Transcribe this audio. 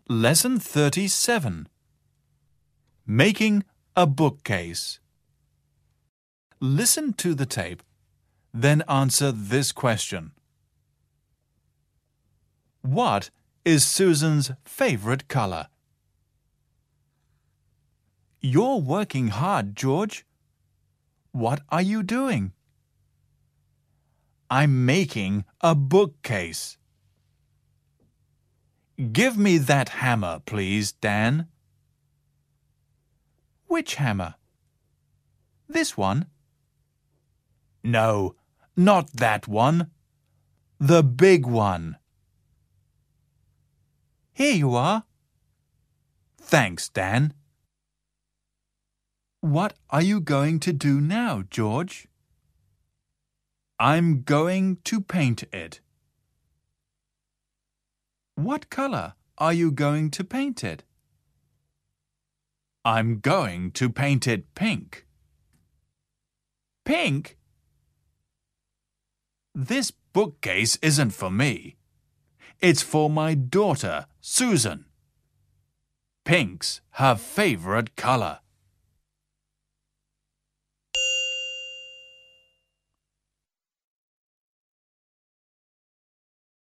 Lesson 37. Making a bookcase. Listen to the tape, then answer this question. What is Susan's favorite color? You're working hard, George. What are you doing? I'm making a bookcase. Give me that hammer, please, Dan. Which hammer? This one? No, not that one. The big one. Here you are. Thanks, Dan. What are you going to do now, George? I'm going to paint it. What color are you going to paint it? I'm going to paint it pink. Pink? This bookcase isn't for me. It's for my daughter, Susan. Pink's her favorite color.